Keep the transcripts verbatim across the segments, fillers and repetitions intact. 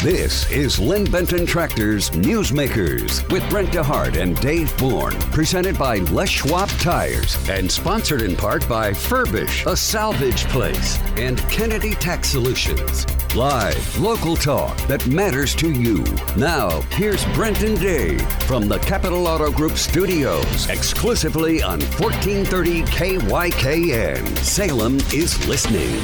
This is Lynn Benton Tractor's Newsmakers with Brent DeHart and Dave Bourne, presented by Les Schwab Tires and sponsored in part by Furbish, a salvage place, and Kennedy Tax Solutions. Live, local talk that matters to you. Now, here's Brent and Dave from the Capital Auto Group studios, exclusively on fourteen thirty K Y K N. Salem is listening.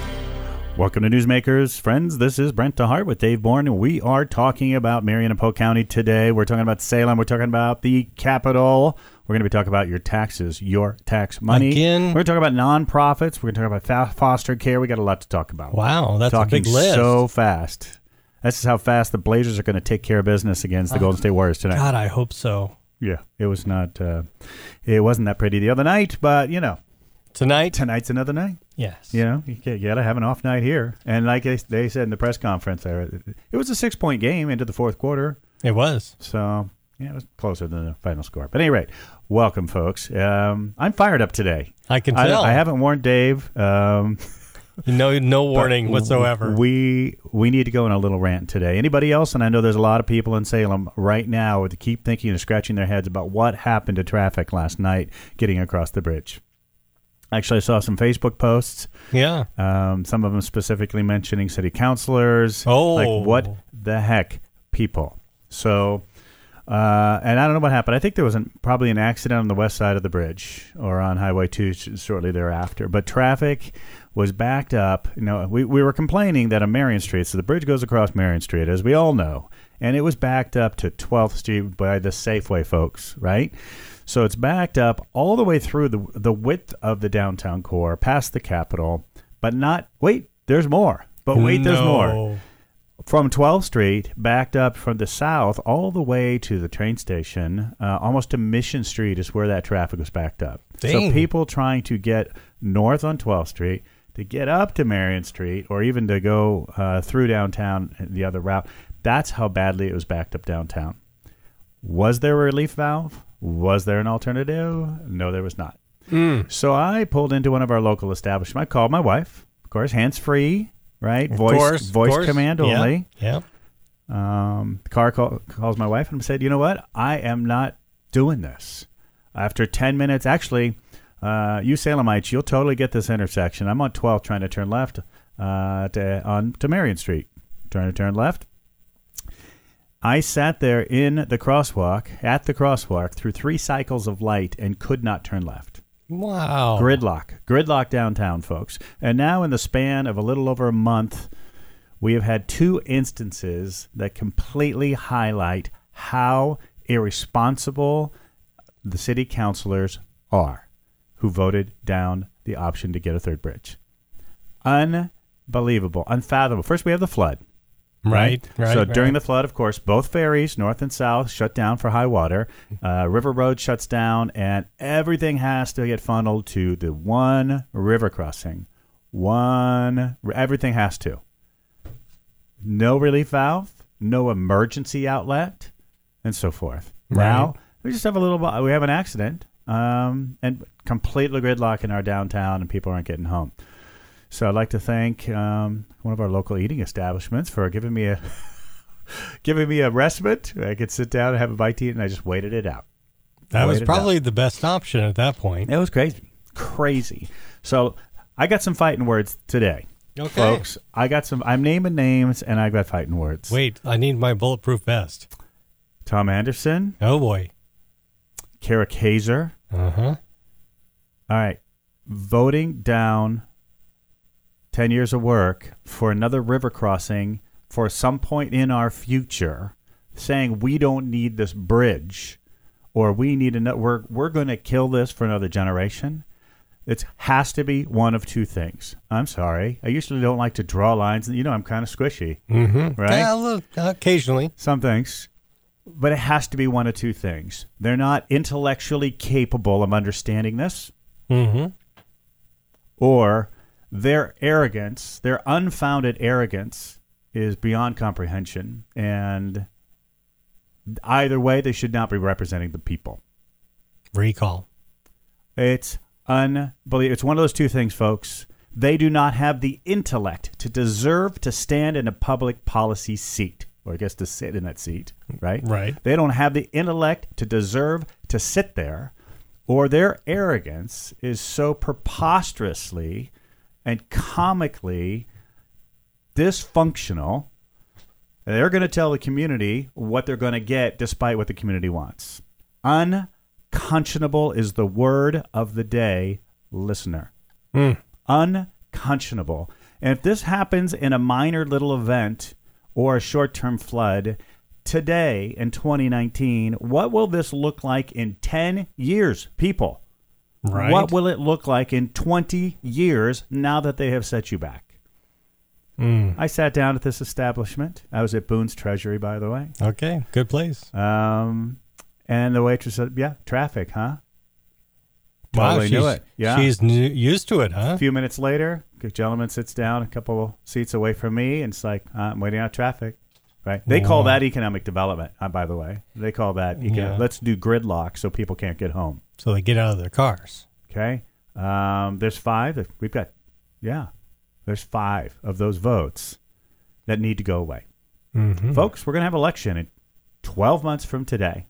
Welcome to Newsmakers, friends. This is Brent DeHart with Dave Bourne, and we are talking about Marion and Polk County today. We're talking about Salem. We're talking about the Capitol. We're going to be talking about your taxes, your tax money. Again. We're going to talk about nonprofits. We're going to talk about foster care. We got a lot to talk about. Wow, that's talking a big list. So fast. This is how fast the Blazers are going to take care of business against the oh, Golden State Warriors tonight. God, I hope so. Yeah, it was not. Uh, it wasn't that pretty the other night, but you know. Tonight? Tonight's another night. Yes. You know, you got to have an off night here. And like they, they said in the press conference, there, it was a six-point game into the fourth quarter. It was. So, yeah, it was closer than the final score. But at any rate, welcome, folks. Um, I'm fired up today. I can tell. I, I haven't warned Dave. Um, no no warning whatsoever. We we need to go on a little rant today. Anybody else? And I know there's a lot of people in Salem right now that keep thinking and scratching their heads about what happened to traffic last night getting across the bridge. Actually, I saw some Facebook posts. Yeah. Um, some of them specifically mentioning city councilors. Oh. Like, what the heck, people? So, uh, and I don't know what happened. I think there was an, probably an accident on the west side of the bridge or on Highway two shortly thereafter. But traffic was backed up. You know, we, we were complaining that on Marion Street, so the bridge goes across Marion Street, as we all know, and it was backed up to twelfth Street by the Safeway folks, right? So it's backed up all the way through the the width of the downtown core, past the Capitol, but not, wait, there's more. But wait, there's no. more. From twelfth Street, backed up from the south all the way to the train station, uh, almost to Mission Street is where that traffic was backed up. Dang. So people trying to get north on twelfth Street, to get up to Marion Street, or even to go uh, through downtown the other route, that's how badly it was backed up downtown. Was there a relief valve? Was there an alternative? No, there was not. Mm. So I pulled into one of our local establishments. I called my wife, of course, hands-free, right? Of Voice, course, voice of course. command Yeah, only. Yeah. Um, the car call, calls my wife and said, you know what? I am not doing this. After ten minutes, actually, uh, you Salemites, you'll totally get this intersection. I'm on twelfth trying to turn left uh, to, on to Marion Street. Trying to turn left. I sat there in the crosswalk, at the crosswalk, through three cycles of light and could not turn left. Wow. Gridlock. Gridlock downtown, folks. And now in the span of a little over a month, we have had two instances that completely highlight how irresponsible the city councilors are who voted down the option to get a third bridge. Unbelievable. Unfathomable. First, we have the flood. Right, right. So right. during the flood, of course, both ferries, north and south, shut down for high water. Uh, River Road shuts down, and everything has to get funneled to the one river crossing. One, everything has to. No relief valve, no emergency outlet, and so forth. Right. Now, we just have a little, we have an accident, um, and completely gridlock in our downtown, and people aren't getting home. So I'd like to thank um, one of our local eating establishments for giving me a giving me a respite. I could sit down and have a bite to eat, and I just waited it out. That was Waited probably it out. the best option at that point. It was crazy, crazy. So I got some fighting words today, Okay. folks. I got some. I'm naming names, and I got fighting words. Wait, I need my bulletproof vest. Tom Anderson, Oh, boy. Kara Kaiser. Uh-huh. All right, voting down ten years of work for another river crossing for some point in our future, saying we don't need this bridge or we need another, we're, we're going to kill this for another generation. It has to be one of two things. I'm sorry. I usually don't like to draw lines. And you know, I'm kind of squishy, Mm-hmm. right? Yeah, look, occasionally. Some things. But it has to be one of two things. They're not intellectually capable of understanding this, Mm-hmm. or their arrogance, their unfounded arrogance, is beyond comprehension. And either way, they should not be representing the people. Recall. It's unbelievable. It's one of those two things, folks. They do not have the intellect to deserve to stand in a public policy seat, or I guess to sit in that seat, right? Right. They don't have the intellect to deserve to sit there, or their arrogance is so preposterously and comically dysfunctional, they're going to tell the community what they're going to get despite what the community wants. Unconscionable is the word of the day, listener. Mm. Unconscionable. And if this happens in a minor little event or a short-term flood, today in twenty nineteen, what will this look like in ten years, people? Right. What will it look like in twenty years now that they have set you back? Mm. I sat down at this establishment. I was at Boone's Treasury, by the way. Okay, good place. Um, and the waitress said, yeah, traffic, huh? Wow, Totally knew she's- it. Yeah. She's n- used to it, huh? A few minutes later, the gentleman sits down a couple seats away from me, and it's like, uh, I'm waiting on traffic. Right? They call Wow. that economic development, uh, by the way. They call that, eco- Yeah. let's do gridlock so people can't get home. So they get out of their cars. Okay? Um, there's five. We've got, yeah, there's five of those votes that need to go away. Mm-hmm. Folks, we're going to have an election in twelve months from today.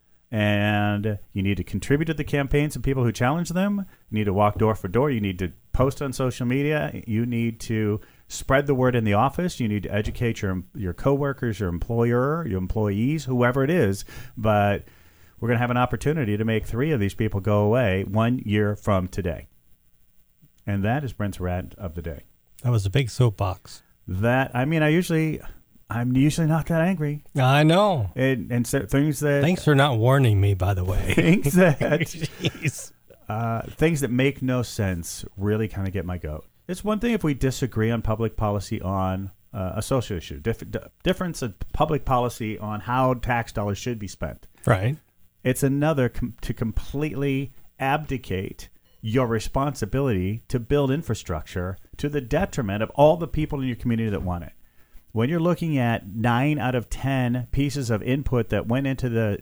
And you need to contribute to the campaigns of people who challenge them. You need to walk door for door. You need to post on social media. You need to spread the word in the office. You need to educate your your coworkers, your employer, your employees, whoever it is. But we're going to have an opportunity to make three of these people go away one year from today. And that is Brent's rant of the day. That was a big soapbox. That, I mean, I usually, I'm usually not that angry. I know. And, and so things that... Thanks for not warning me, by the way. Things that... Jeez. Uh, things that make no sense really kind of get my goat. It's one thing if we disagree on public policy on uh, a social issue, Dif- d- difference of public policy on how tax dollars should be spent. Right. It's another com- to completely abdicate your responsibility to build infrastructure to the detriment of all the people in your community that want it. When you're looking at nine out of ten pieces of input that went into the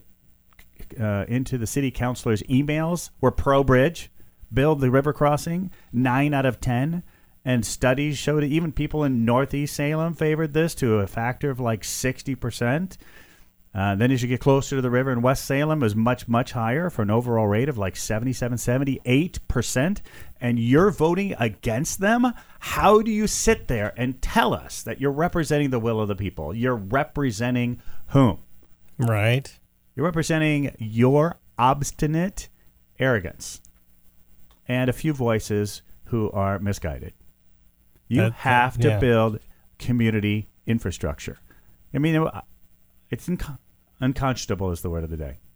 Uh, into the city councilors' emails were pro-bridge, build the river crossing, nine out of ten. And studies showed that even people in Northeast Salem favored this to a factor of like sixty percent. Uh, then as you get closer to the river in West Salem, it was much, much higher for an overall rate of like seventy-seven, seventy-eight percent. And you're voting against them? How do you sit there and tell us that you're representing the will of the people? You're representing whom? Right. You're representing your obstinate arrogance and a few voices who are misguided. You That- have to yeah. build community infrastructure. I mean, it's inc- unconscionable is the word of the day.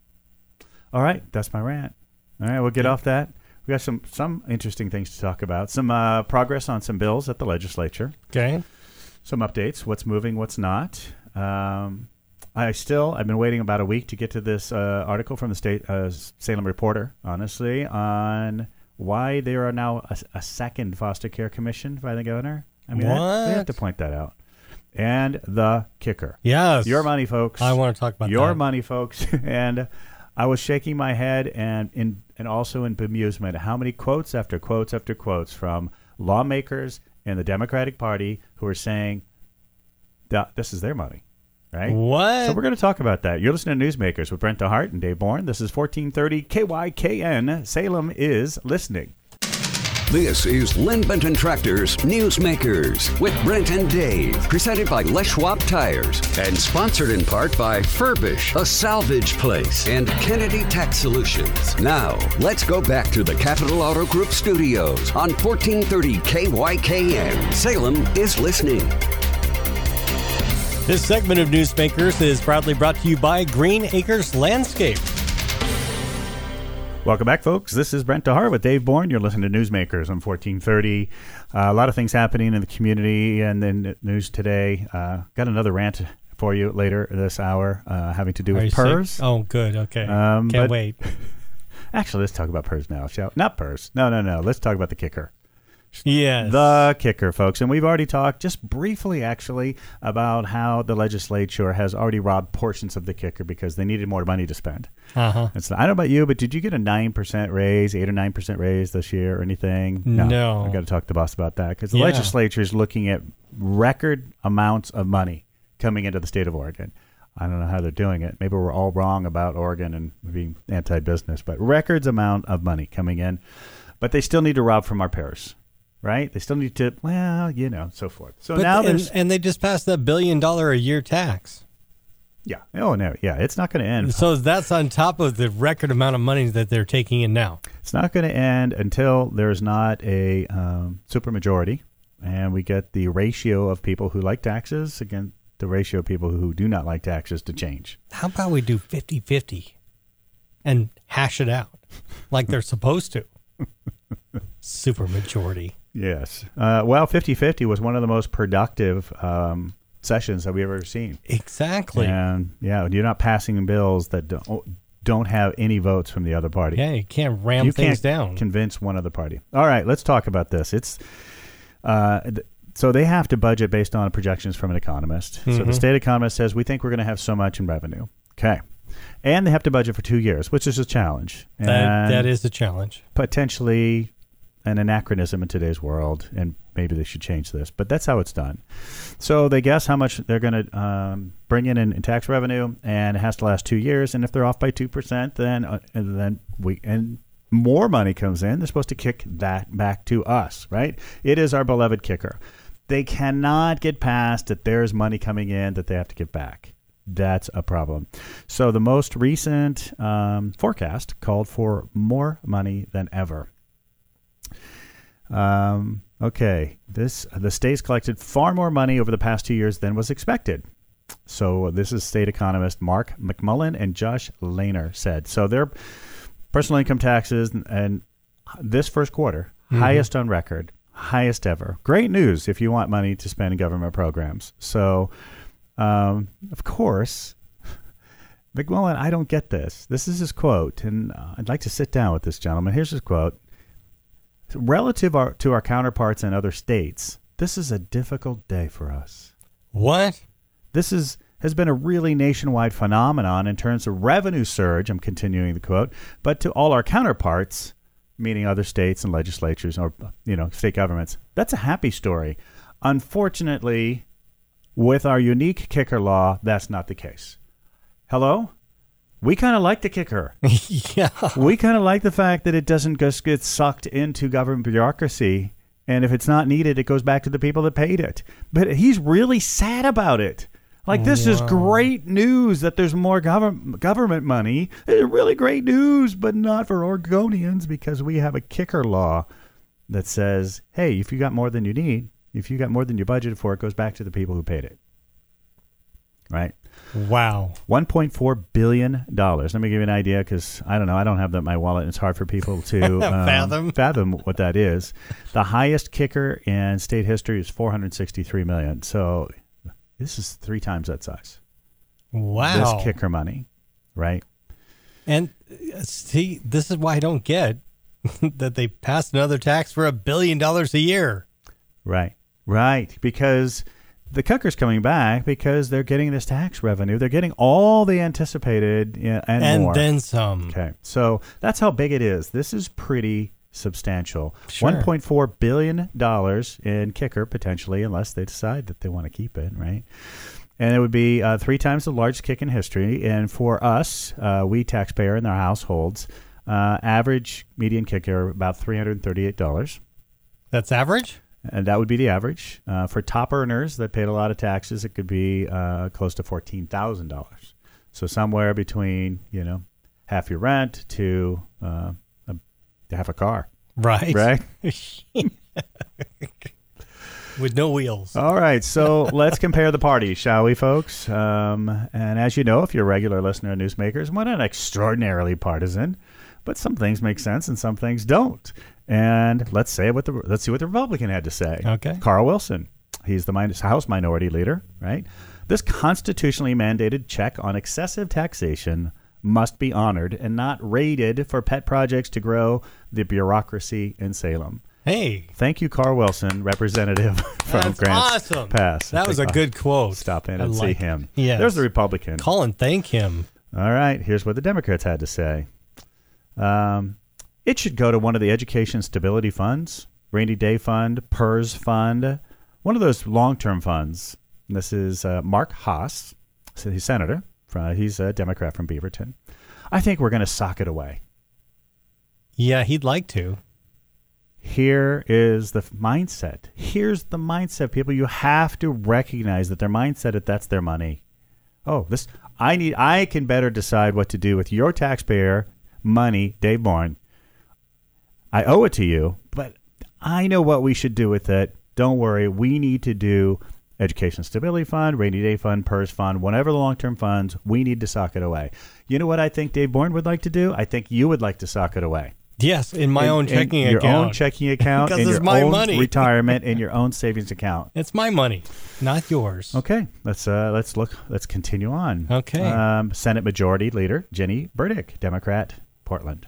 All right, that's my rant. All right, we'll get off that. We got some, some interesting things to talk about. Some uh, progress on some bills at the legislature. Okay. Some updates, what's moving, what's not. Um, I still, I've been waiting about a week to get to this uh, article from the state uh, Salem Reporter, honestly, on why there are now a, a second foster care commission by the governor. I mean, that, we have What? to point that out. And the kicker. Yes. Your money, folks. I want to talk about Your that. money, folks. And I was shaking my head and in and also in bemusement how many quotes after quotes after quotes from lawmakers in the Democratic Party who are saying that this is their money. Right? What? So we're going to talk about that. You're listening to Newsmakers with Brent DeHart and Dave Bourne. This is fourteen thirty K Y K N. Salem is listening. This is Lynn Benton Tractors Newsmakers with Brent and Dave, presented by Les Schwab Tires and sponsored in part by Furbish, a salvage place, and Kennedy Tax Solutions. Now, let's go back to the Capital Auto Group studios on fourteen thirty K Y K N. Salem is listening. This segment of Newsmakers is proudly brought to you by Green Acres Landscape. Welcome back, folks. This is Brent DeHart with Dave Bourne. You're listening to Newsmakers on fourteen thirty. Uh, a lot of things happening in the community and then news today. Uh, got another rant for you later this hour uh, having to do Are with you PERS. sick? Oh, good. Okay. Um, Can't but- wait. Actually, let's talk about PERS now, shall we? Not PERS. No, no, no. Let's talk about the kicker. Yes. The kicker, folks. And we've already talked just briefly, actually, about how the legislature has already robbed portions of the kicker because they needed more money to spend. Uh-huh. It's not, I don't know about you, but did you get a nine percent raise, eight or nine percent raise this year or anything? No. I've got to talk to the boss about that because the Yeah. legislature is looking at record amounts of money coming into the state of Oregon. I don't know how they're doing it. Maybe we're all wrong about Oregon and being anti-business, but records amount of money coming in. But they still need to rob from our pairs, right? They still need to, well, you know, so forth. So But- now and, there's, and they just passed a billion dollar a year tax. yeah. Oh, no, yeah, it's not going to end. So that's on top of the record amount of money that they're taking in now. It's not going to end until there's not a um, supermajority and we get the ratio of people who like taxes against the ratio of people who do not like taxes to change. How about we do fifty-fifty and hash it out like they're supposed to? Super majority. Yes. Uh, well, fifty-fifty was one of the most productive um, sessions that we've ever seen. Exactly. And, yeah, you're not passing bills that don't, don't have any votes from the other party. Yeah, you can't ram you things can't down. convince one other party. All right, let's talk about this. It's uh, th- so they have to budget based on projections from an economist. Mm-hmm. So the state economist says, we think we're going to have so much in revenue. Okay. And they have to budget for two years, which is a challenge. That, And that is a challenge. potentially an anachronism in today's world, and maybe they should change this. But that's how it's done. So they guess how much they're going to um, bring in, in in tax revenue, and it has to last two years. And if they're off by two percent, then uh, and then we and more money comes in. They're supposed to kick that back to us, right? It is our beloved kicker. They cannot get past that there's money coming in that they have to give back. That's a problem. So the most recent um, forecast called for more money than ever. Um, okay, this the state's collected far more money over the past two years than was expected. So this is state economist Mark McMullen and Josh Lehner said. So their personal income taxes and, and this first quarter, mm-hmm. highest on record, highest ever. Great news if you want money to spend in government programs. So, um, of course, McMullen, I don't get this. This is his quote, and uh, I'd like to sit down with this gentleman. Here's his quote. Relative our, to our counterparts in other states, this is a difficult day for us. What? This is has been a really nationwide phenomenon in terms of revenue surge, I'm continuing the quote, but to all our counterparts, meaning other states and legislatures or, you know, state governments, that's a happy story. Unfortunately, with our unique kicker law, that's not the case. Hello? We kind of like the kicker. Yeah. We kind of like the fact that it doesn't just get sucked into government bureaucracy, and if it's not needed, it goes back to the people that paid it. But he's really sad about it. Like, this Wow. is great news that there's more gov- government money. It's really great news, but not for Oregonians because we have a kicker law that says, hey, if you got more than you need, if you got more than you budgeted for, it goes back to the people who paid it. Right? Wow. one point four billion dollars. Let me give you an idea because, I don't know, I don't have that in my wallet. And it's hard for people to um, Fathom. fathom what that is. The highest kicker in state history is four hundred sixty-three million dollars. So this is three times that size. Wow. This kicker money, right? And uh, see, this is why I don't get that they passed another tax for a billion dollars a year. Right, right. Because the kicker's coming back because they're getting this tax revenue. They're getting all they anticipated yeah, and, And more. then some. Okay, so that's how big it is. This is pretty substantial. Sure. one point four billion dollars in kicker, potentially, unless they decide that they want to keep it, right? And it would be uh, three times the largest kick in history. And for us, uh, we taxpayer in our households, uh, average median kicker about three hundred thirty-eight dollars. That's average? And that would be the average. Uh, for top earners that paid a lot of taxes, it could be uh, close to fourteen thousand dollars. So somewhere between, you know, half your rent to uh, a, half a car. Right. Right? With no wheels. All right. So let's compare the parties, shall we, folks? Um, and as you know, if you're a regular listener of Newsmakers, we're not extraordinarily partisan, but some things make sense and some things don't. And let's say what the let's see what the Republican had to say. Okay. Carl Wilson. He's the min- House Minority Leader, right? This constitutionally mandated check on excessive taxation must be honored and not raided for pet projects to grow the bureaucracy in Salem. Hey. Thank you, Carl Wilson, representative from That's Grants awesome. Pass. That was a good quote. Stop in I and see like him. it. Yes. There's the Republican. Call and thank him. All right, here's what the Democrats had to say. Um, it should go to one of the education stability funds, rainy day fund, P E R S fund, one of those long-term funds. And this is uh, Mark Haas, so he's senator. From, he's a Democrat from Beaverton. I think we're going to sock it away. Yeah, he'd like to. Here is the mindset. Here's the mindset, people. You have to recognize that their mindset is that's their money. Oh, this I need. I can better decide what to do with your taxpayer money, Dave Bourne. I owe it to you, but I know what we should do with it. Don't worry. We need to do Education Stability Fund, Rainy Day Fund, P E R S Fund, whatever the long-term funds, we need to sock it away. You know what I think Dave Bourne would like to do? I think you would like to sock it away. Yes, in my in, own checking in account. Your own checking account, in it's your my own money. retirement, in your own savings account. It's my money, not yours. Okay, let's uh, let's look. Let's continue on. Okay. Um, Senate Majority Leader Jenny Burdick, Democrat, Portland.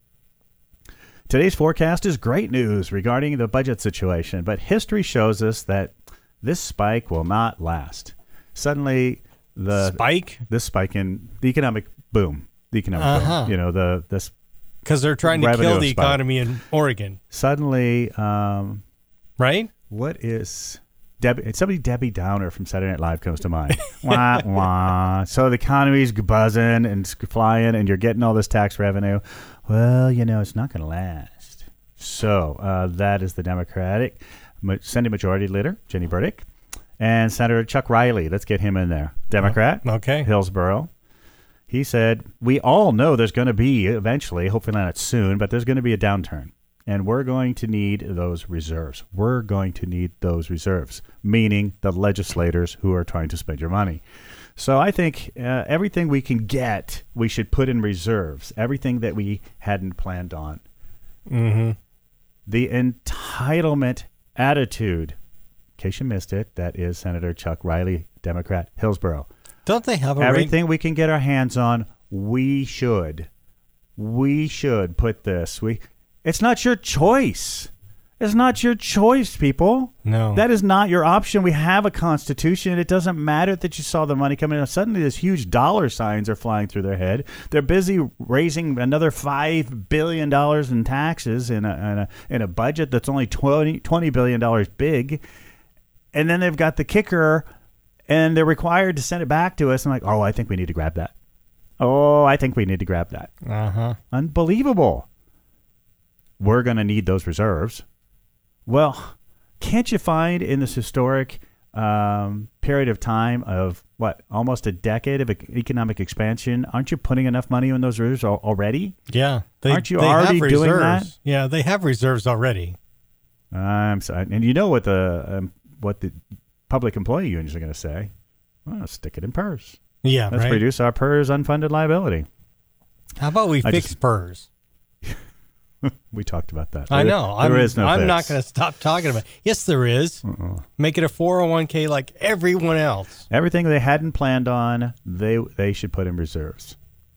Today's forecast is great news regarding the budget situation, but history shows us that this spike will not last. Suddenly, the Spike? this spike in the economic boom, the economic Uh-huh. boom. You know the this. Because they're trying to Revenue kill the spike. economy in Oregon, Suddenly, um, right? what is Debbie? Somebody Debbie Downer from Saturday Night Live comes to mind. Wah wah. So the economy's buzzing and flying, and you're getting all this tax revenue. Well, you know it's not going to last. So uh, that is the Democratic Senate Majority Leader Jenny Burdick and Senator Chuck Riley. Let's get him in there. Democrat. Okay. Hillsborough. He said, we all know there's going to be eventually, hopefully not soon, but there's going to be a downturn. And we're going to need those reserves. We're going to need those reserves, meaning the legislators who are trying to spend your money. So I think uh, everything we can get, we should put in reserves, everything that we hadn't planned on. Mm-hmm. The entitlement attitude, in case you missed it, that is Senator Chuck Riley, Democrat, Hillsborough. Don't they have a Everything reg- we can get our hands on, we should. We should put this. We. It's not your choice. It's not your choice, people. No. That is not your option. We have a constitution. It doesn't matter that you saw the money coming in. Suddenly, these huge dollar signs are flying through their head. They're busy raising another five billion dollars in taxes in a, in a, in a budget that's only twenty, twenty billion dollars big. And then they've got the kicker, and they're required to send it back to us. I'm like, oh, I think we need to grab that. Oh, I think we need to grab that. Uh-huh. Unbelievable. We're going to need those reserves. Well, can't you find in this historic um, period of time of, what, almost a decade of e- economic expansion, aren't you putting enough money in those reserves al- already? Yeah. They, Aren't you they already have doing reserves. that? Yeah, they have reserves already. I'm sorry. And you know what the um, what the public employee unions are going to say? Well, stick it in P E R S. Yeah, Let's right. reduce our P E R S unfunded liability. How about we I fix just- P E R S? We talked about that. I There- know. There I'm, is no I'm fix. not going to stop talking about it. Yes, there is. Uh-uh. Make it a four oh one k like everyone else. Everything they hadn't planned on, they they should put in reserves.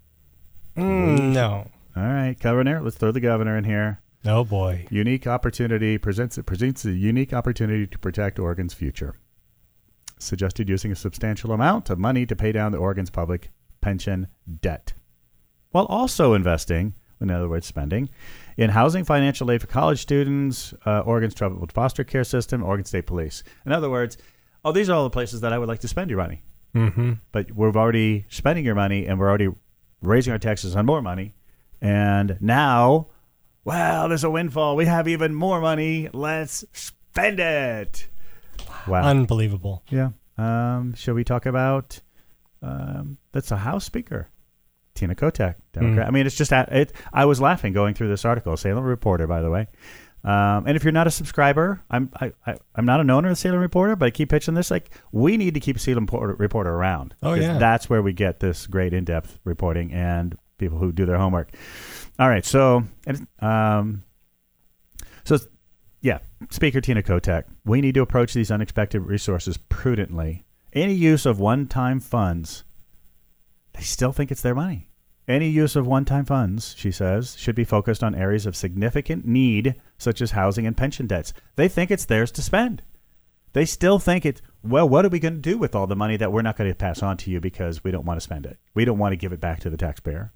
Mm, no. All right, Governor, let's throw the governor in here. Oh, boy. Unique opportunity presents presents a unique opportunity to protect Oregon's future. Suggested using a substantial amount of money to pay down the Oregon's public pension debt, while also investing, in other words, spending, in housing, financial aid for college students, uh, Oregon's troubled foster care system, Oregon State Police. In other words, oh, these are all the places that I would like to spend your money. Mm-hmm. But we're already spending your money, and we're already raising our taxes on more money. And now, well, there's a windfall. We have even more money. Let's spend it. Wow. Unbelievable. Yeah. Um, shall we talk about um, that's a House Speaker, Tina Kotek, Democrat. Mm. I mean, it's just it. I was laughing going through this article. Salem Reporter, by the way. Um, and if you're not a subscriber, I'm I, I, I'm not an owner of Salem Reporter, but I keep pitching this. Like, we need to keep Salem Reporter, Reporter around. Oh, 'cause yeah. That's where we get this great in-depth reporting and people who do their homework. All right. So, and, um, so yeah, Speaker Tina Kotek, we need to approach these unexpected resources prudently. Any use of one-time funds, they still think it's their money. Any use of one-time funds, she says, should be focused on areas of significant need, such as housing and pension debts. They think it's theirs to spend. They still think it's, well, what are we going to do with all the money that we're not going to pass on to you because we don't want to spend it? We don't want to give it back to the taxpayer.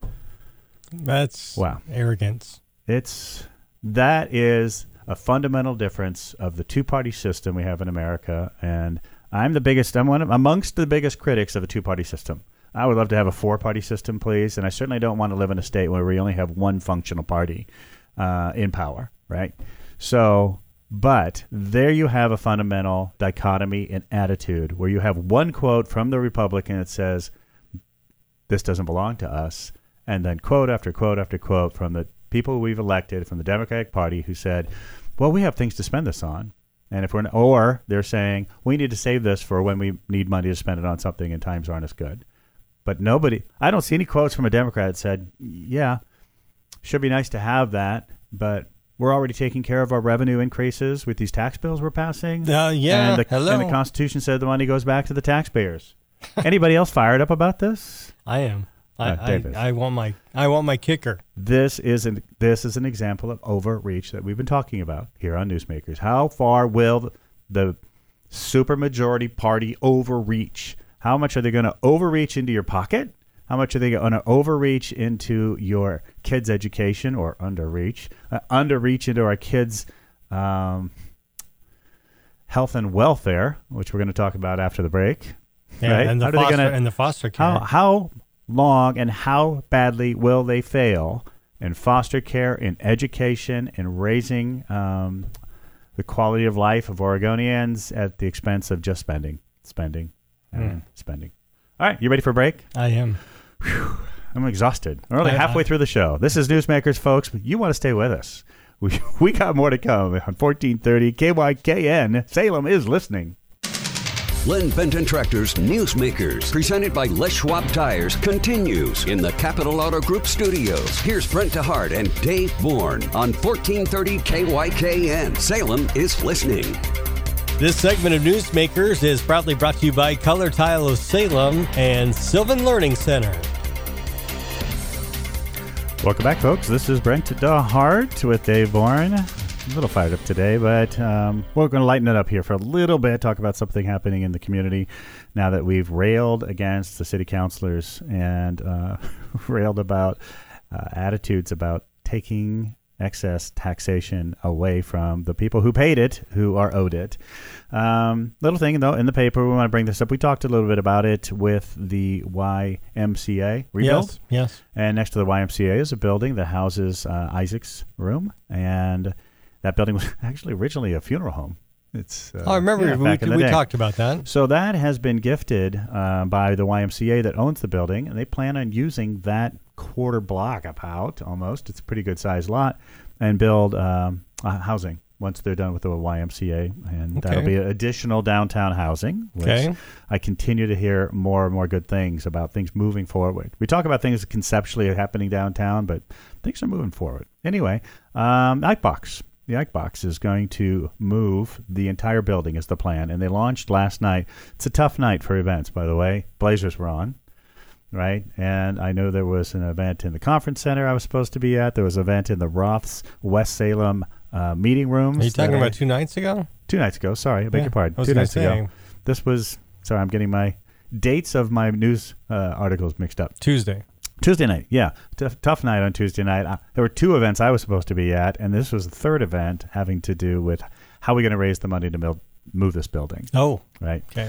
That's wow. arrogance. It's, that is a fundamental difference of the two-party system we have in America. And I'm the biggest, I'm one of, amongst the biggest critics of a two-party system. I would love to have a four-party system, please. And I certainly don't want to live in a state where we only have one functional party uh, in power, right? So, but there you have a fundamental dichotomy in attitude where you have one quote from the Republican that says, this doesn't belong to us. And then quote after quote after quote from the people we've elected from the Democratic Party who said, well, we have things to spend this on. And if we're, or they're saying, we need to save this for when we need money to spend it on something and times aren't as good. But nobody, I don't see any quotes from a Democrat that said, yeah, should be nice to have that, but we're already taking care of our revenue increases with these tax bills we're passing. Uh, yeah, and the, hello. And the Constitution said the money goes back to the taxpayers. Anybody else fired up about this? I am. I, Uh, Davis. I, I want my I want my kicker. This is an this is an example of overreach that we've been talking about here on Newsmakers. How far will the supermajority party overreach? How much are they going to overreach into your pocket? How much are they going to overreach into your kids' education or underreach? Uh, underreach into our kids' um, health and welfare, which we're going to talk about after the break. Yeah, right? and the How are they foster gonna- and the foster care. How how long and how badly will they fail in foster care, in education, in raising um, the quality of life of Oregonians at the expense of just spending, spending, and Mm. spending? All right, you ready for a break? I am. I'm exhausted. We're only I- halfway I- through the show. This is Newsmakers, folks. You want to stay with us. We, we got more to come on fourteen thirty K Y K N. Salem is listening. Len Benton Tractor's Newsmakers, presented by Les Schwab Tires, continues in the Capital Auto Group studios. Here's Brent DeHart and Dave Bourne on fourteen thirty K Y K N. Salem is listening. This segment of Newsmakers is proudly brought to you by Color Tile of Salem and Sylvan Learning Center. Welcome back, folks. This is Brent DeHart with Dave Bourne. A little fired up today, but um, we're going to lighten it up here for a little bit, talk about something happening in the community now that we've railed against the city councilors and uh, railed about uh, attitudes about taking excess taxation away from the people who paid it, who are owed it. Um, little thing, though, in the paper, we want to bring this up. We talked a little bit about it with the Y M C A rebuild. Yes, yes. And next to the Y M C A is a building that houses uh, Isaac's room, and that building was actually originally a funeral home. It's uh, Oh, I remember yeah, we, back in the we day. talked about that. So that has been gifted uh, by the Y M C A that owns the building, and they plan on using that quarter block about almost. It's a pretty good sized lot, and build um, uh, housing once they're done with the Y M C A, and Okay. that'll be additional downtown housing. Which Okay. I continue to hear more and more good things about things moving forward. We talk about things conceptually happening downtown, but things are moving forward. Anyway, um, Icebox. The Icebox is going to move the entire building is the plan, and they launched last night. It's a tough night for events, by the way. Blazers were on, right? And I know there was an event in the conference center I was supposed to be at. There was an event in the Roth's West Salem uh, meeting rooms. Are you talking that I- about two nights ago? two nights ago? Sorry, I beg Yeah, your pardon. I was Two gonna nights say. ago. This was sorry. I'm getting my dates of my news uh, articles mixed up. Tuesday. Tuesday night, yeah. Tough, tough night on Tuesday night. Uh, there were two events I was supposed to be at, and this was the third event having to do with how we're going to raise the money to mil- move this building, Oh, right? okay.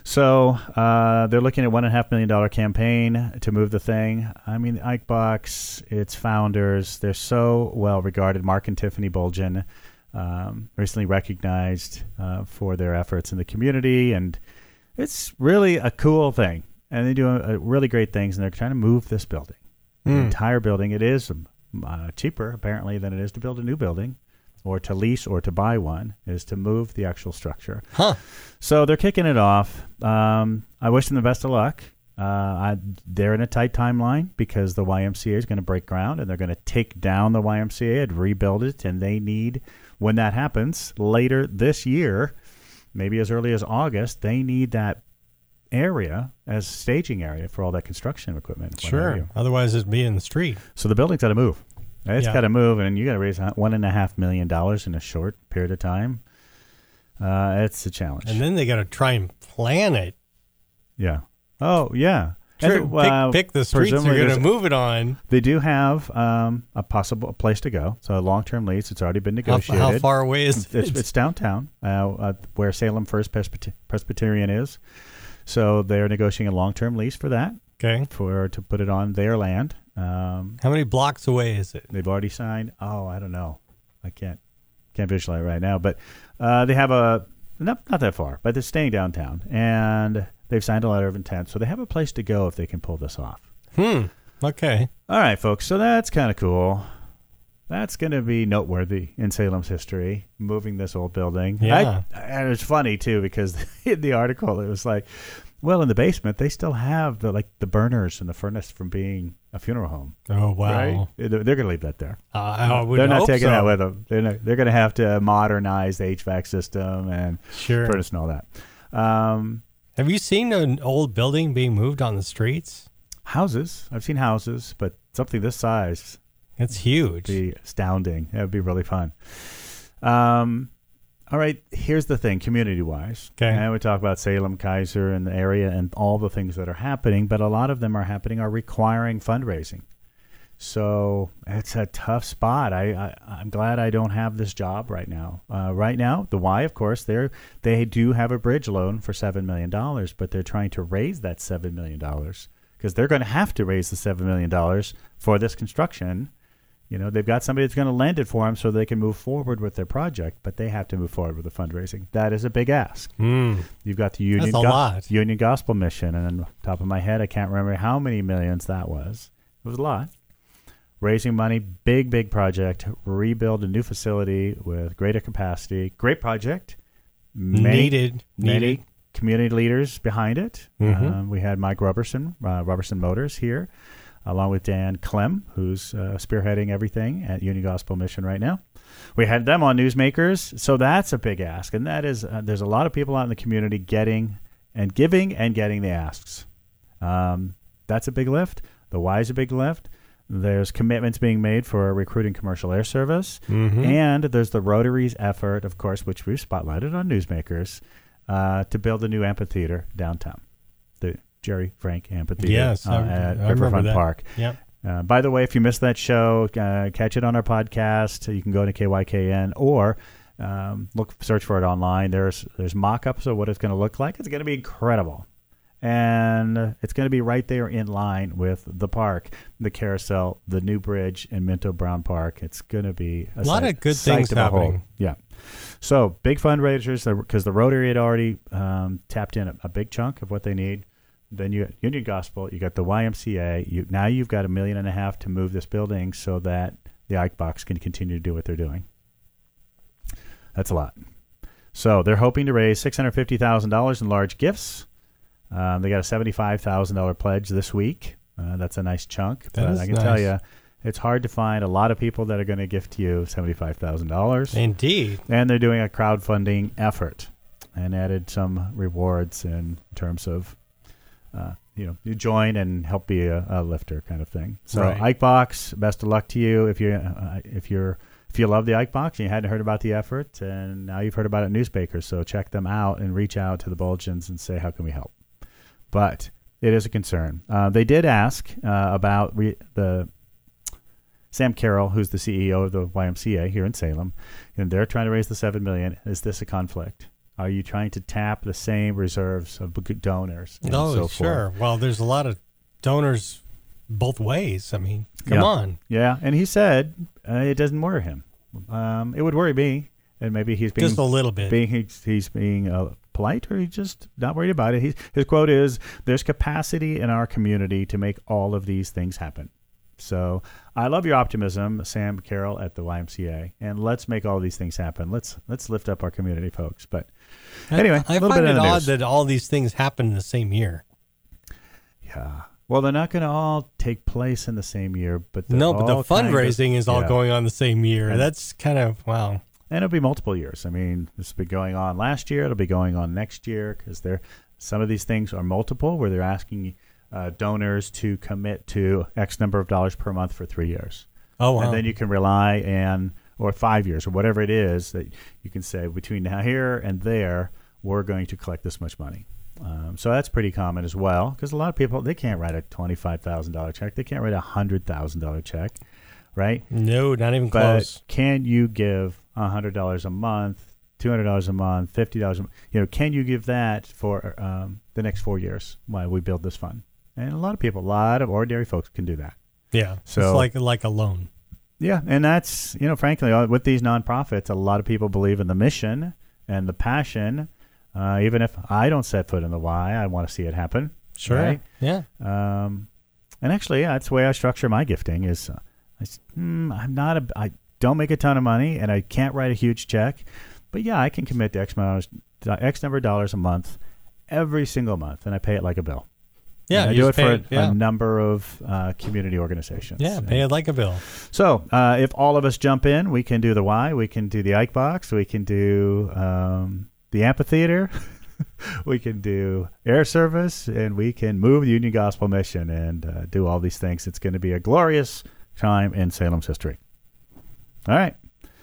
So uh, they're looking at one and a half million dollar campaign to move the thing. I mean, the Icebox, its founders, they're so well regarded. Mark and Tiffany Bolgen, um, recently recognized uh, for their efforts in the community, and it's really a cool thing. And they do uh, really great things, and they're trying to move this building, the Mm. entire building. It is uh, cheaper, apparently, than it is to build a new building, or to lease, or to buy one, is to move the actual structure. Huh. So they're kicking it off. Um, I wish them the best of luck. Uh, I, they're in a tight timeline because the Y M C A is going to break ground, and they're going to take down the Y M C A and rebuild it, and they need, when that happens later this year, maybe as early as August, they need that area as staging area for all that construction equipment. what have Sure. you. Otherwise, it'd be in the street. So the building's got to move. It's Yeah. got to move, and you got to raise one and a half million dollars in a short period of time. Uh, it's a challenge. And then they got to try and plan it. yeah. Oh, yeah. Sure, And, uh, pick, pick the streets they're presumably going to there's- move it on. They do have um, a possible place to go. So a long-term lease. It's already been How, negotiated. how far away is It's, it? it's downtown, uh, uh, where Salem First Presbyter- Presbyterian is. So they're negotiating a long-term lease for that, Okay. for to put it on their land. Um, How many blocks away is it? they've already signed. Oh, I don't know. I can't can't visualize it right now, but uh, they have a not not that far, but they're staying downtown, and they've signed a letter of intent, so they have a place to go if they can pull this off. Hmm. Okay. All right, folks. So that's kind of cool. That's going to be noteworthy in Salem's history, moving this old building. Yeah. I, and it was funny, too, because in the article, it was like, well, in the basement, they still have the like the burners and the furnace from being a funeral home. Oh, wow. Right? They're, they're going to leave that there. Uh, I would They're not hope taking so. that with them. They're, not, they're going to have to modernize the H V A C system and Sure. furnace and all that. Um, Have you seen an old building being moved on the streets? houses. I've seen houses, but something this size It's huge. be astounding. That would be really fun. Um, all right, here's the thing, community-wise. Okay. And we talk about Salem, Kaiser, and the area and all the things that are happening, but a lot of them are happening are requiring fundraising. So it's a tough spot. I, I I'm glad I don't have this job right now. Uh, right now, the Y, of course, they they do have a bridge loan for seven million dollars, but they're trying to raise that seven million dollars because they're going to have to raise the seven million dollars for this construction. You know, they've got somebody that's going to lend it for them so they can move forward with their project, but they have to move forward with the fundraising. That is a big ask. Hmm. You've got the Union, That's a lot. Union Gospel Mission, and on the top of my head, I can't remember how many millions that was. It was a lot. Raising money, big, big project. Rebuild a new facility with greater capacity. Great project. Many, Needed. many Needed. community leaders behind it. Mhm. Um, we had Mike Robertson, uh, Robertson Motors here, along with Dan Clem, who's uh, spearheading everything at Union Gospel Mission right now. We had them on Newsmakers, so that's a big ask. And that is, uh, there's a lot of people out in the community getting and giving and getting the asks. Um, that's a big lift. The Y is a big lift. There's commitments being made for recruiting commercial air service. Mhm. And there's the Rotary's effort, of course, which we've spotlighted on Newsmakers, uh, to build a new amphitheater downtown, the Jerry Frank Amphitheater Yes, uh, I- at I remember Riverfront that. Park. Yep. Uh, by the way, if you missed that show, uh, catch it on our podcast. You can go to K Y K N or um, look, search for it online. There's there's mock-ups of what it's going to look like. It's going to be incredible. And it's going to be right there in line with the park, the carousel, the new bridge in Minto Brown Park. It's going to be a, A lot sight- of good sight things to behold. happening. Yeah. So big fundraisers because the Rotary had already um, tapped in a, a big chunk of what they need. Then you got Union Gospel, you got the Y M C A. You, now you've got a million and a half to move this building so that the Ike Box can continue to do what they're doing. That's a lot. So they're hoping to raise six hundred fifty thousand dollars in large gifts. Um, they got a seventy-five thousand dollars pledge this week. Uh, that's a nice chunk. That but is I can nice. tell you, it's hard to find a lot of people that are going to gift you seventy-five thousand dollars. Indeed. And they're doing a crowdfunding effort and added some rewards in terms of, uh, you know, you join and help be a, a lifter kind of thing. So Right. Ike Box, best of luck to you if you uh, if you're if you love the Ike Box and you hadn't heard about the effort, and now you've heard about it in newspapers. So check them out and reach out to the Bulgians and say, how can we help? But it is a concern. Uh, they did ask uh, about re- the Sam Carroll, who's the C E O of the Y M C A here in Salem, and they're trying to raise the seven million dollars. Is this a conflict? Are you trying to tap the same reserves of b- donors and Oh, so sure. forth? Well, there's a lot of donors both ways. I mean, come Yeah. on. Yeah, and he said uh, it doesn't worry him. Um, it would worry me, and maybe he's being Just a little bit. being he's, he's being uh, polite, or he's just not worried about it. He, his quote is, "There's capacity in our community to make all of these things happen." So I love your optimism, Sam Carroll at the Y M C A, and let's make all these things happen. Let's let's lift up our community, folks. But anyway, I, I a little find bit it of the odd news. that all these things happen in the same year. Yeah. Well, they're not going to all take place in the same year, but they're No, but the all kind of- fundraising is all yeah. going on the same year. And- That's kind of, wow. And it'll be multiple years. I mean, this has been going on last year. It'll be going on next year because they're Some of these things are multiple, where they're asking uh, donors to commit to X number of dollars per month for three years. Oh, wow. And then you can rely and or five years or whatever it is that you can say between now here and there, we're going to collect this much money. Um, so that's pretty common as well, because a lot of people, they can't write a twenty-five thousand dollars check. They can't write a one hundred thousand dollars check, right? No, not even but close. Can you give one hundred dollars a month, two hundred dollars a month, fifty dollars a month? You know, can you give that for um, the next four years while we build this fund? And a lot of people, a lot of ordinary folks can do that. Yeah, so, it's like like a loan. Yeah, and that's, you know, frankly, with these nonprofits, a lot of people believe in the mission and the passion. Uh, even if I don't set foot in the Y, I want to see it happen. Sure. Right? Yeah. Um, and actually, yeah, that's the way I structure my gifting is uh, I, mm, I'm not a, I don't make a ton of money and I can't write a huge check. But yeah, I can commit to X, amount of, X number of dollars a month every single month, and I pay it like a bill. Yeah, I you do it just for pay a, it, yeah. a number of uh, community organizations. Yeah, pay it like a bill. So uh, if all of us jump in, we can do the Y, we can do the Ike Box, we can do um, the amphitheater, we can do air service, and we can move the Union Gospel Mission and uh, do all these things. It's going to be a glorious time in Salem's history. All right.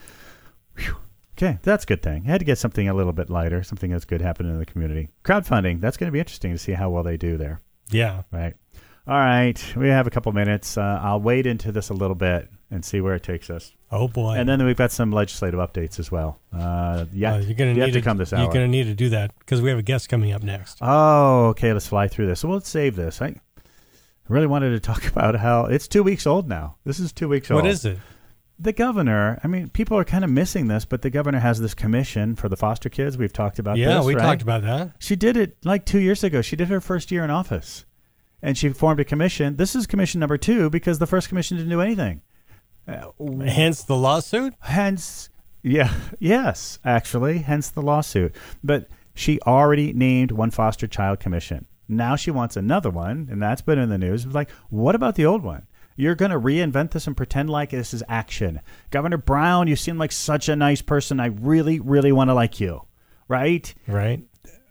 Whew. Okay, that's a good thing. I had to get something a little bit lighter, something that's good happening in the community. Crowdfunding, that's going to be interesting to see how well they do there. Yeah. Right. All right. We have a couple minutes. Uh, I'll wade into this a little bit and see where it takes us. Oh, boy. And then we've got some legislative updates as well. Uh, yeah, uh, you're going to need to come this hour. You're going to need to do that because we have a guest coming up next. Oh, okay. Let's fly through this. So we'll save this. I really wanted to talk about how it's two weeks old now. This is two weeks old. What is it? The governor, I mean, people are kind of missing this, but the governor has this commission for the foster kids. We've talked about yeah, this, we right? talked about that. She did it like two years ago. She did her first year in office. And she formed a commission. This is commission number two because the first commission didn't do anything. Uh, hence the lawsuit? Hence, yeah, yes, actually, hence the lawsuit. But she already named one foster child commission. Now she wants another one, and that's been in the news. It's like, what about the old one? You're going to reinvent this and pretend like this is action. Governor Brown, you seem like such a nice person. I really, really want to like you, right? Right.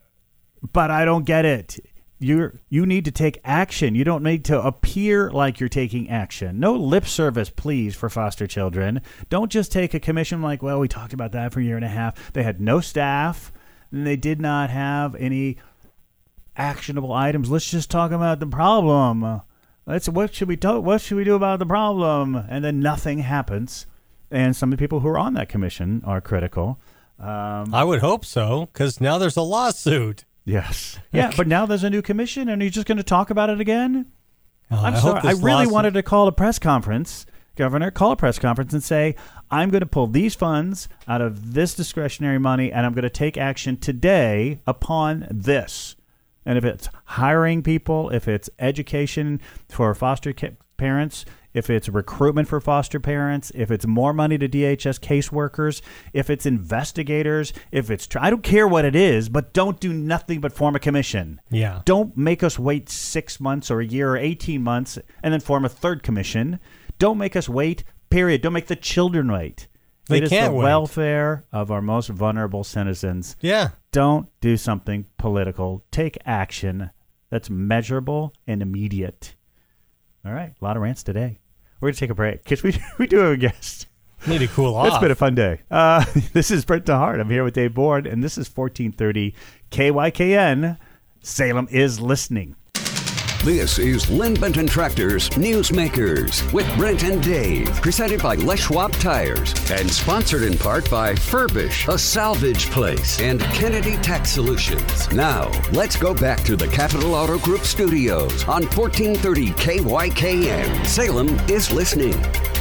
But I don't get it. You you need to take action. You don't need to appear like you're taking action. No lip service, please, for foster children. Don't just take a commission like, well, we talked about that for a year and a half. They had no staff, and they did not have any actionable items. Let's just talk about the problem. Let's what should we talk? What should we do about the problem? And then nothing happens. And some of the people who are on that commission are critical. Um, I would hope so, because now there's a lawsuit. Yes. Yeah, but now there's a new commission, and you're just going to talk about it again? Oh, I'm I sorry. hope I this really lawsuit- wanted to call a press conference, Governor, call a press conference and say, I'm going to pull these funds out of this discretionary money, and I'm going to take action today upon this. And if it's hiring people, if it's education for foster ca- parents, if it's recruitment for foster parents, if it's more money to D H S caseworkers, if it's investigators, if it's tr- I don't care what it is, but don't do nothing but form a commission. Yeah. Don't make us wait six months or a year or eighteen months and then form a third commission. Don't make us wait, period. Don't make the children wait. They it is can't the wait. welfare of our most vulnerable citizens. Yeah. Don't do something political. Take action that's measurable and immediate. All right. A lot of rants today. We're going to take a break because we, we do have a guest. Need to cool off. It's been a fun day. Uh, this is Brent DeHart. I'm here with Dave Bourne, and this is fourteen thirty K Y K N. Salem is listening. This is Lynn Benton Tractor's Newsmakers with Brent and Dave, presented by Les Schwab Tires and sponsored in part by Furbish, a salvage place, and Kennedy Tax Solutions. Now, let's go back to the Capital Auto Group studios on fourteen thirty K Y K N. Salem is listening.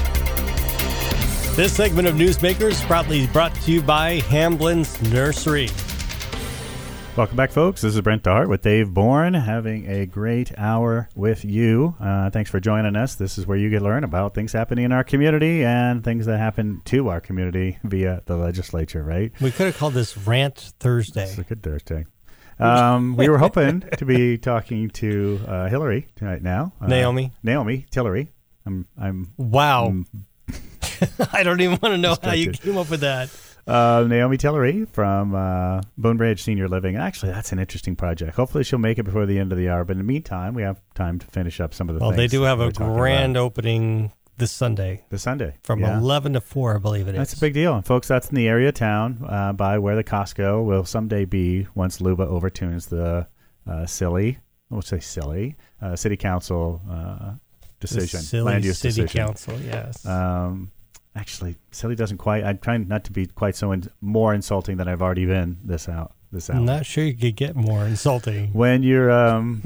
This segment of Newsmakers proudly brought to you by Hamblin's Nursery. Welcome back, folks. This is Brent DeHart with Dave Bourne, having a great hour with you. Uh, thanks for joining us. This is where you get to learn about things happening in our community and things that happen to our community via the legislature, right? We could have called this Rant Thursday. It's a good Thursday. Um, we were hoping to be talking to uh, Hillary right now. Uh, Naomi. Naomi Tillery. I'm. I'm. Wow. I'm I don't even want to know how you distracted. came up with that. Uh, Naomi Tillery from uh, Boone Bridge Senior Living. Actually, that's an interesting project. Hopefully, she'll make it before the end of the hour. But in the meantime, we have time to finish up some of the Well, things. they do have we're a talking grand about. opening this Sunday This Sunday. from yeah. eleven to four, I believe it is. That's a big deal. And folks, that's in the area of town uh, by where the Costco will someday be once Luba overturns the uh, silly, we'll say silly, uh, city council uh, The decision, silly land use city decision. council, yes. Um, actually, silly doesn't quite. I'm trying not to be quite so in, more insulting than I've already been this out. This out. I'm not sure you could get more insulting. When you're um,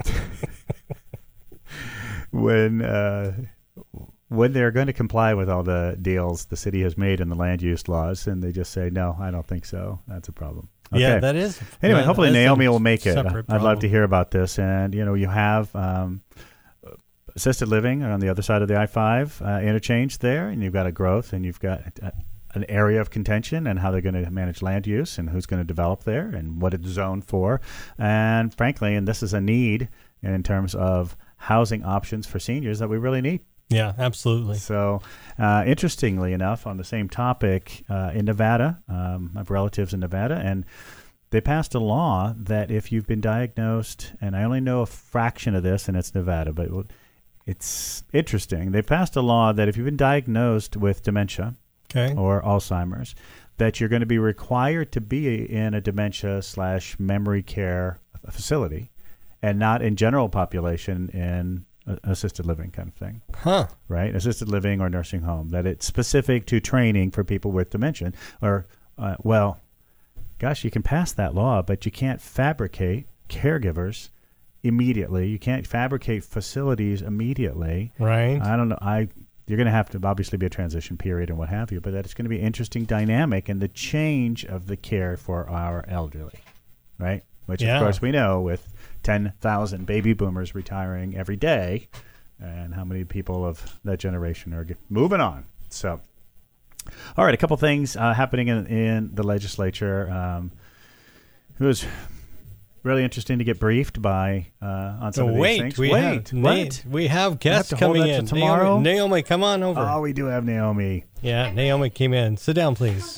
when uh, when they're going to comply with all the deals the city has made in the land use laws, and they just say no, I don't think so. That's a problem. Okay. Yeah, that is. Anyway, that- hopefully that's a Naomi will make it. separate I'd love problem. to hear about this. And, you know, you have um, assisted living on the other side of the I five uh, interchange there, and you've got a growth, and you've got a, an area of contention and how they're going to manage land use and who's going to develop there and what it's zoned for. And frankly, and this is a need in terms of housing options for seniors that we really need. Yeah, absolutely. So, uh, interestingly enough, on the same topic, uh, in Nevada, um, I have relatives in Nevada, and they passed a law that if you've been diagnosed, and I only know a fraction of this, and it's Nevada, but it's interesting. They passed a law that if you've been diagnosed with dementia Okay. or Alzheimer's, that you're going to be required to be in a dementia slash memory care facility and not in general population in assisted living kind of thing, Huh. right? Assisted living or nursing home, that it's specific to training for people with dementia or, uh, well, gosh, you can pass that law, but you can't fabricate caregivers immediately. You can't fabricate facilities immediately. Right. I don't know. I You're going to have to obviously be a transition period and what have you, but that it's going to be an interesting dynamic in the change of the care for our elderly, right? Which, Yeah. of course, we know with ten thousand baby boomers retiring every day and how many people of that generation are get, moving on. So, all right, a couple things uh, happening in, in the legislature. Um, it was really interesting to get briefed by uh, on some So of these wait, things. we Wait, have what? Na- we have guests to hold coming that in. till tomorrow? Naomi, Naomi, come on over. Oh, we do have Naomi. Yeah, Naomi came in. Sit down, please.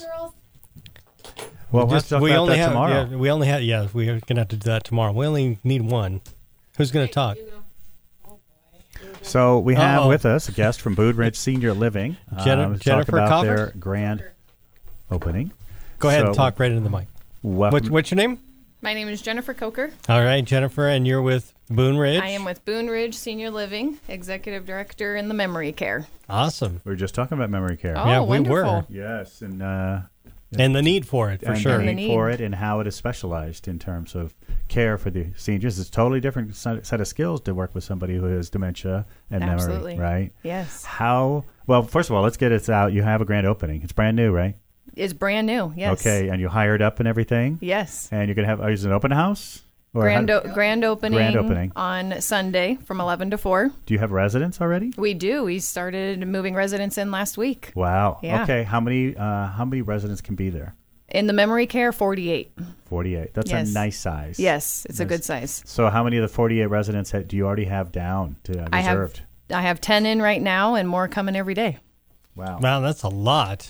Well, we'll have Just- to talk we about only that have tomorrow. Yeah, we only have yeah. We're gonna have to do that tomorrow. We only need one. Who's gonna talk? So we have Uh-oh. with us a guest from Boone Ridge Senior Living. Jen- um, to Jennifer talk about Cover? their grand opening. Go ahead So, and talk right into the mic. Welcome. What's, what's your name? My name is Jennifer Coker. All right, Jennifer, and you're with Boone Ridge. I am with Boone Ridge Senior Living, Executive Director in the Memory Care. Awesome. We were just talking about memory care. Oh, Yeah, we were. wonderful. Yes, and uh, And the need for it, for and sure. the And need the for need. it and how it is specialized in terms of care for the seniors. It's a totally different set set of skills to work with somebody who has dementia and Absolutely. memory, right? Yes. How? Well, first of all, let's get it out. You have a grand opening. It's brand new, right? It's brand new. Yes. Okay, and you hired up and everything, Yes. and you're gonna have is it an open house? Or Grand, how- o- grand opening. Grand opening. On Sunday from eleven to four. do you have residents already? We do. We started moving residents in last week. Wow. Yeah. Okay. How many? Uh, how many residents can be there? In the Memory Care, forty-eight. Forty-eight. That's Yes. a nice size. Yes, it's a Nice. good size. So, how many of the forty-eight residents ha- do you already have down to uh, I have reserved? I have ten in right now and more coming every day. Wow. Wow, that's a lot.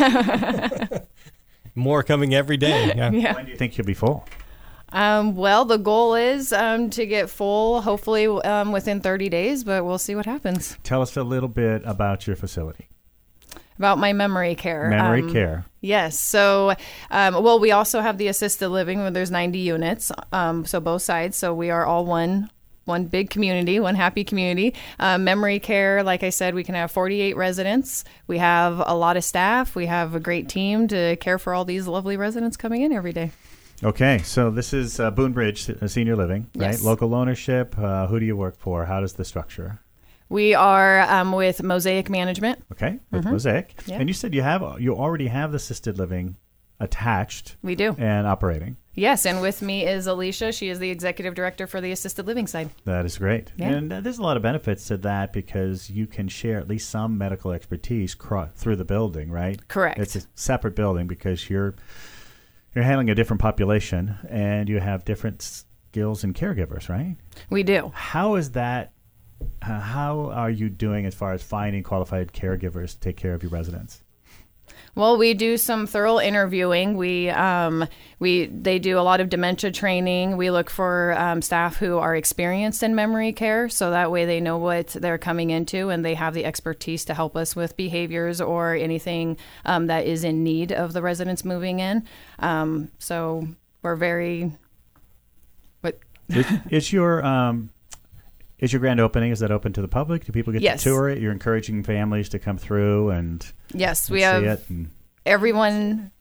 Uh, more coming every day. Yeah. Yeah. When do you think you'll be full? Um, well, the goal is um, to get full, hopefully um, within thirty days, but we'll see what happens. Tell us a little bit about your facility. About my memory care. Memory Um, care. Yes. So, um, well, we also have the assisted living where there's ninety units. Um, so both sides. So we are all one, one big community, one happy community. Um, memory care, like I said, we can have forty-eight residents. We have a lot of staff. We have a great team to care for all these lovely residents coming in every day. Okay, so this is uh, Boone Bridge uh, Senior Living, right? Yes. Local ownership. Uh, who do you work for? How does the structure? We are um, with Mosaic Management. Okay, with Mosaic. Mm-hmm. Yeah. And you said you have you already have the assisted living attached We do. and operating. Yes, and with me is Alicia. She is the executive director for the assisted living side. That is great. Yeah. And uh, there's a lot of benefits to that because you can share at least some medical expertise cro- through the building, right? Correct. It's a separate building because you're you're handling a different population and you have different skills and caregivers, right? We do. How is that uh, how are you doing as far as finding qualified caregivers to take care of your residents? Well, we do some thorough interviewing. We um, we they do a lot of dementia training. We look for um, staff who are experienced in memory care, so that way they know what they're coming into and they have the expertise to help us with behaviors or anything um, that is in need of the residents moving in. Um, so we're very. What is, is your um, is your grand opening? Is that open to the public? Do people get Yes. to tour it? You're encouraging families to come through and. Yes, and we see have it and- everyone.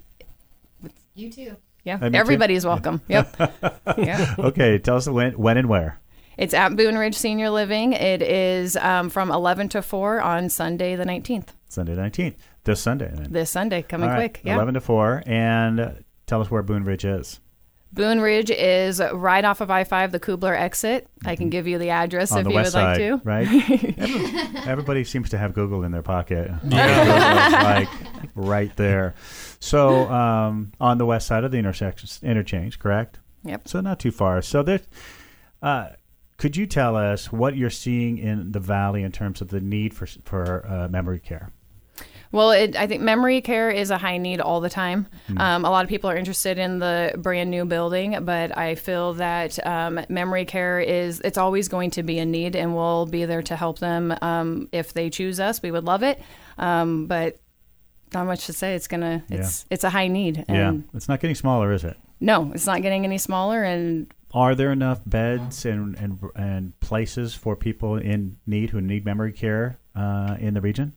You too. Yeah, Uh, me too? everybody's welcome. Yep. Yeah. Okay, tell us when, when and where. It's at Boone Ridge Senior Living. It is um, from eleven to four on Sunday the nineteenth. Sunday the nineteenth. This Sunday. Then. This Sunday, coming All right, quick. Yeah. eleven to four. And uh, tell us where Boone Ridge is. Boone Ridge is right off of I five, the Kubler exit. I can give you the address On if the you west would like side, to. right? Every- Everybody seems to have Google in their pocket. Yeah. Like right there. So um, on the west side of the intersection, interchange, correct? Yep. So not too far. So there, uh, could you tell us what you're seeing in the valley in terms of the need for for uh, memory care? Well, it, I think memory care is a high need all the time. Hmm. Um, a lot of people are interested in the brand new building, but I feel that um, memory care is, it's always going to be a need, and we'll be there to help them. Um, if they choose us, we would love it. Um, but not much to say. It's gonna, it's, it's a high need. And Yeah, it's not getting smaller, is it? no, it's not getting any smaller. And Are there enough beds and and, and places for people in need who need memory care uh, in the region?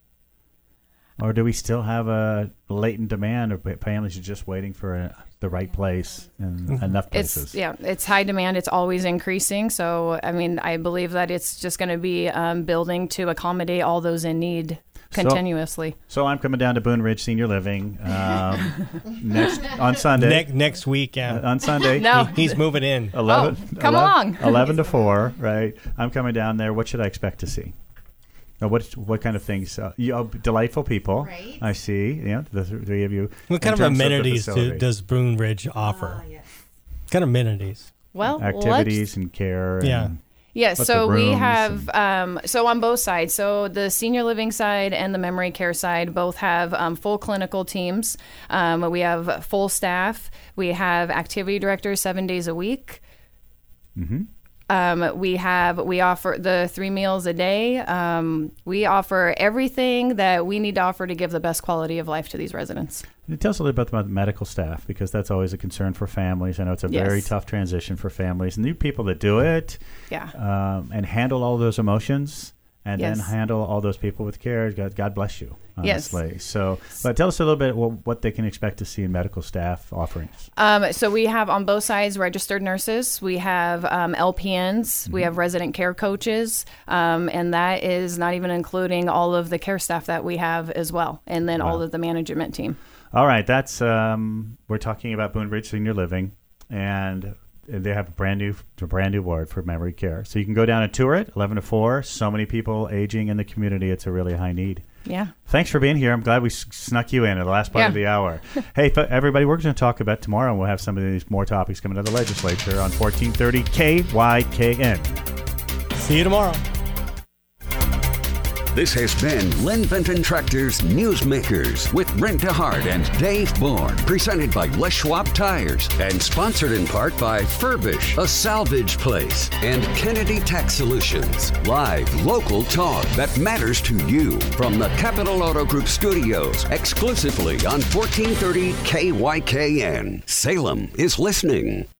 Or do we still have a latent demand of families just waiting for a, the right place and enough places? It's yeah, it's high demand. It's always increasing. So I mean, I believe that it's just going to be um, building to accommodate all those in need continuously. So I'm coming down to Boone Ridge Senior Living um, next on Sunday. Ne- next week, yeah. Uh, on Sunday. No. He- he's moving in. eleven, Oh, come eleven, along. eleven to four, right? I'm coming down there. What should I expect to see? Uh, what what kind of things? Uh, you, oh, delightful people. Right. I see. Yeah, the th- three of you. What kind In of terms the amenities do, facility. does Boone Ridge offer? Ah, yes. What kind of amenities? Well, activities and care? And, Yeah. Yes, What's so the we rooms have um, so on both sides. So the senior living side and the memory care side both have um, full clinical teams. Um, we have full staff. We have activity directors seven days a week. Mm-hmm. Um, we have we offer the three meals a day. Um, we offer everything that we need to offer to give the best quality of life to these residents. Tell us a little bit about the medical staff, because that's always a concern for families. I know it's a very Yes. tough transition for families. And the people that do it Yeah. um, and handle all those emotions and Yes. then handle all those people with care, God, God bless you, Yes. honestly. So, but tell us a little bit what, what they can expect to see in medical staff offerings. Um, so we have on both sides registered nurses. We have um, L P Ns. We have resident care coaches, um, and that is not even including all of the care staff that we have as well, and then all Wow. of the management team. All right, that's um, we're talking about Boone Ridge Senior Living, and they have a brand new, a brand new ward for memory care. So you can go down and tour it, eleven to four. So many people aging in the community; it's a really high need. Yeah. Thanks for being here. I'm glad we s- snuck you in at the last part Yeah. of the hour. Hey, f- everybody, we're going to talk about tomorrow, and we'll have some of these more topics coming to the legislature on fourteen thirty K Y K N. See you tomorrow. This has been Lynn Benton Tractor's Newsmakers with Brent DeHart and Dave Bourne, presented by Les Schwab Tires and sponsored in part by Furbish, a salvage place, and Kennedy Tax Solutions. Live local talk that matters to you from the Capital Auto Group studios, exclusively on fourteen thirty K Y K N. Salem is listening.